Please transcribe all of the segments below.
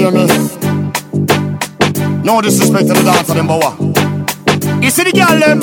hear me? No disrespect to the dancer them, but what? You see the girl them?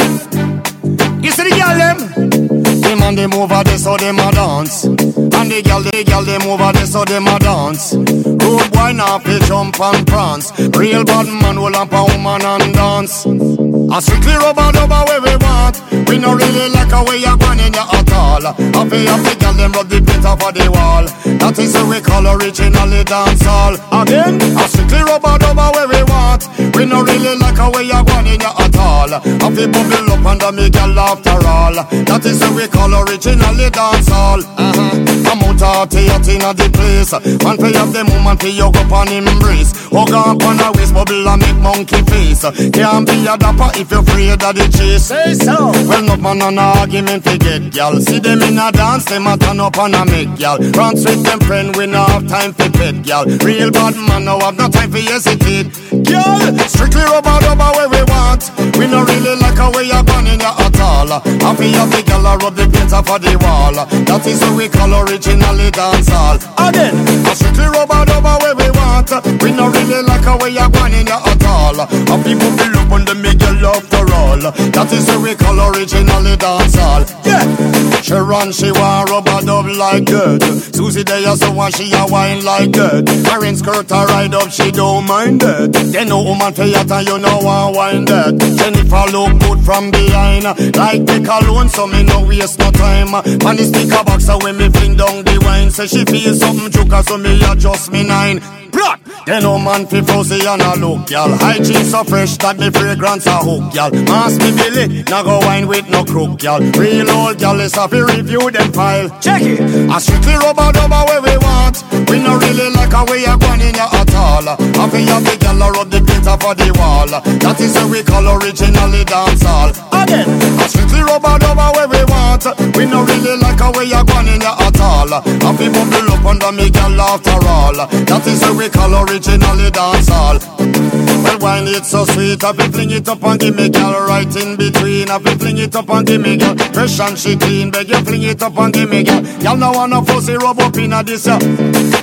You see the girl them? The man they move over there so them a dance. And the girl they move over there so them a dance. Road boy now fi jump and prance. Real bad man will up a woman and dance. A strictly rubber dubber where we want. We no really like a way you're going in your at all. Happy girl them rub the paint off of the wall. That is what we call originally dancehall. Again, a strictly rubber dubber where we want. We no really like a way you're going in your at all. Happy bubble up under me girl after all. That is what we call originally dancehall. I'm out of in the place. Man pay up the moment for you go on embrace. Hug up on a waist bubble and make monkey face. Can't be a dapper if you're afraid of the chase. Say so. Well, no man on a argument to get y'all. See them in a dance, them a turn up and a make y'all. Run with them friend, we no have time for pet y'all. Real bad man, no have no time for hesitate. Y'all, strictly rubber where we want. We no really like a way you're going in your at all. Happy of the girl rub the paint off of the wall. That is what we call originally dancehall. Again, a strictly rubber where we want. We no really like a way you're going in your at all. Happy bubble up on the middle after all. That is what we call originally dancehall. Yeah, she run, she want rubber dub like good. Susie there so want she a wine like good. Her skirt a ride up, she don't mind it. They know woman for yet and you know one wine that. Jennifer look good from behind. Like the cologne so me no waste no time. Man the speaker box so when me fling down the wine. Say she feel something juka so me adjust me nine. Blood! They no man fi fuzzy and a look, y'all. Hygiene so fresh that me fragrance a hook, y'all. Mask me Billy, now go wine with no crook, y'all. Real old y'all is a fi review them file. Check it! A strictly rubber where we want. We no really like a way you're going in your at all. A fi have the y'all rub the paint off of the wall. That is what we call originally dancehall. Again, a strictly rubber where we want. We no really like a way you're going in your at all. A fi bubble up under me girl after all. That is what we call originally dancehall. Well, wine it so sweet, I fi fling it up and give me girl right in between. I fi fling it up and give me girl fresh and she clean. Beg you fling it up and give me girl. Y'all no wanna fussy rub up in a this